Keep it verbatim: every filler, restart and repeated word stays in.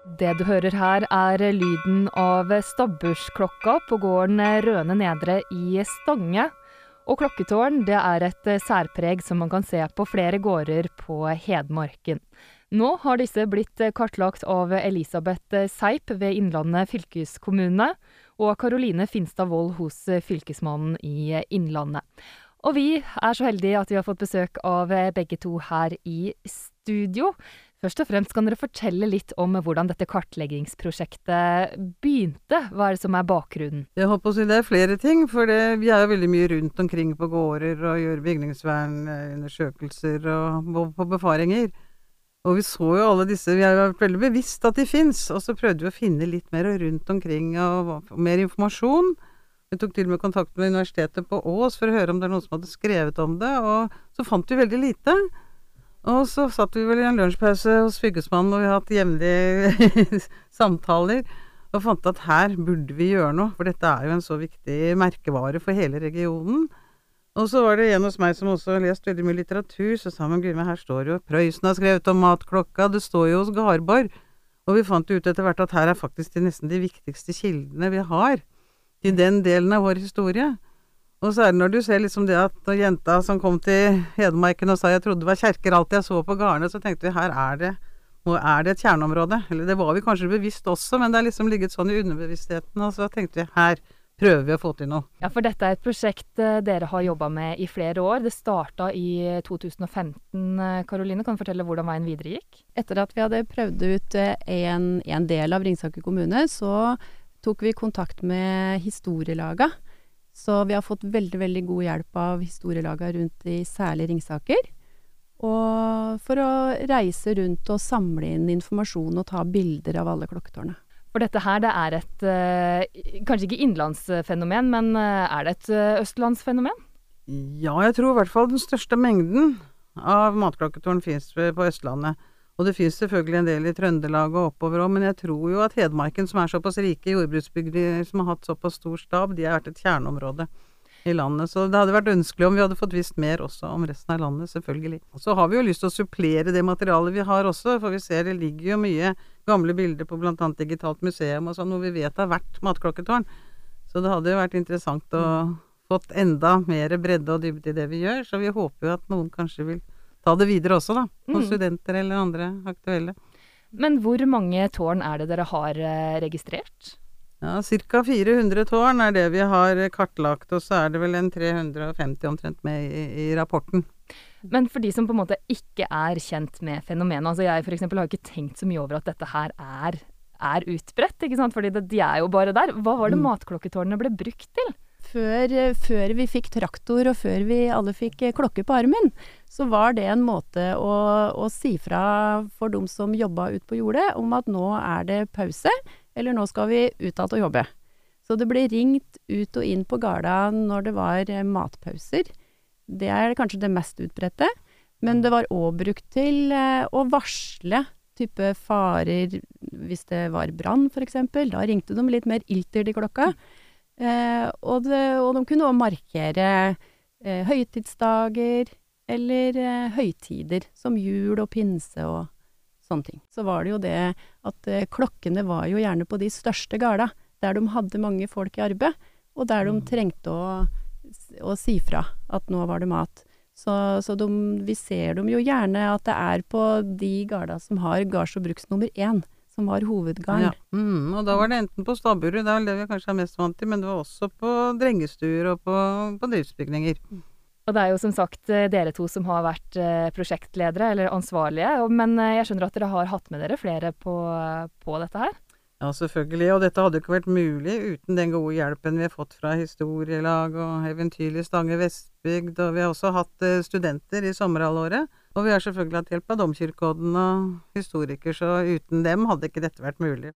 Det du hører her er lyden av stabbursklokka på gården Røne Nedre i Stange. Og klokketårn, det er et særpreg som man kan se på flere gårder på Hedmarken. Nå har disse blitt kartlagt av Elisabeth Seip ved Innlandet fylkeskommune og Karoline Finstad Wold hos fylkesmannen i Innlandet. Og vi er så heldige at vi har fått besøk av begge to her i studio. Først og fremst kan dere fortelle litt om hvordan dette kartleggingsprosjektet begynte. Hva er det som er bakgrunnen? Jeg håper å si det er flere ting, for det, vi er jo veldig mye rundt omkring på gårder og gjør bygningsvernundersøkelser og på befaringer. Og vi så jo alle disse, vi er jo veldig bevisst at de finnes, og så prøvde vi å finne litt mer rundt omkring og, og mer informasjon. Vi tok til og med kontakt med universitetet på Ås for å høre om det er noen som hadde skrevet om det, og så fant vi veldig lite. Og så satt vi vel i en lunsjpause hos fylkesmannen, og vi har hatt jevnlige samtaler, og fant at her burde vi gjøre noe, for dette er jo en så viktig merkevare for hele regionen. Og så var det en hos meg som også har lest veldig mye litteratur, så sa man, Gud, her står jo, Prøysen har skrevet om matklokka, det står jo hos Garborg. Og vi fant ut etter hvert at her er faktisk de nesten de viktigste kildene vi har i den delen av vår historie. Og så er det når du ser liksom det at når jenta som kom til Hedmarken og sa jeg trodde det var kjerker alt jeg så på garne, så tenkte vi her er det, er det et kjerneområde. Eller det var vi kanskje bevisst også, men det er liksom ligget sånn i underbevisstheten, og så tenkte vi her prøver vi å få til noe. Ja, for dette er et prosjekt dere har jobbet med i flere år. Det startet i to tusen og femten. Karoline, kan du fortelle hvordan veien videre gikk? Etter at vi hadde prøvd ut en, en del av Ringsaker kommune, så tok vi kontakt med historielaga. Så vi har fått veldig, veldig god hjelp av historielaga rundt i særlig Ringsaker. Og for å reise rundt og samle inn informasjon og ta bilder av alle klokketårnene. For dette her, det er et, eh, kanskje ikke innlandsfenomen, men er det et østlandsfenomen? Ja, jeg tror i hvert fall den største mengden av matklokketårn finnes på Østlandet. Og det finnes selvfølgelig en del i Trøndelag og oppover også, men jeg tror jo at Hedmarken, som er såpass rike jordbruksbygder, som har hatt såpass stor stab, de har vært et kjerneområde i landet. Så det hadde vært ønskelig om vi hadde fått visst mer også om resten av landet, selvfølgelig. Og så har vi jo lyst til å supplere det materialet vi har også, for vi ser det ligger jo mye gamle bilder på blant annet Digitalt museum og sånn, hvor vi vet det har vært matklokketårn. Så det hadde jo vært interessant å fått enda mer bredde og dybde i det vi gjør, så vi håper jo at noen kanskje vil ta det videre også da, hos mm. studenter eller andre aktuelle. Men hvor mange tårn er det dere har registrert? Ja, cirka fire hundre tårn er det vi har kartlagt, og så er det vel en tre hundre og femti omtrent med i, i rapporten. Men for de som på en måte ikke er kjent med fenomenet, altså jeg for eksempel har ikke tenkt så mye over at dette her er, er utbredt, ikke sant? Fordi det, de er jo bare der. Hva var det mm. matklokketårnene ble brukt til? Før, før vi fikk traktor, og før vi alle fikk klokke på armen, så var det en måte å, å si fra for de som jobbet ut på jordet, om at nå er det pause, eller nå skal vi ut at å jobbe. Så det ble ringt ut og inn på garda når det var matpauser. Det er kanskje det mest utbredte, men det var også brukt til å varsle type farer, hvis det var brann for eksempel. Da ringte de litt mer ilter i klokka. Eh, og, det, og de kunne også markere eh, høytidsdager eller eh, høytider som jul og pinse og sånne ting. Så var det jo det at eh, klokkene var jo gjerne på de største garda, der de hadde mange folk i arbeid, og der de trengte å, å si fra at nå var det mat. Så, så de, vi ser dem jo gjerne at det er på de garda som har gards- og bruksnummer én, som var hovedgarn. Ja. Mm, og da var det enten på stabburet, det er det vi kanskje er mest vant til, men det var også på drengestuer og på, på driftsbygninger. Og det er jo som sagt dere to som har vært prosjektledere, eller ansvarlige, men jeg skjønner at dere har hatt med dere flere på, på dette her? Ja, selvfølgelig, og dette hadde ikke vært mulig uten den gode hjelpen vi har fått fra historielag og eventyrlig Stange Vestbygd, og vi har også hatt studenter i sommerhalvåret, og vi har selvfølgelig hatt hjelp av Domkirkeodden og historiker, så uten dem hadde ikke dette vært mulig.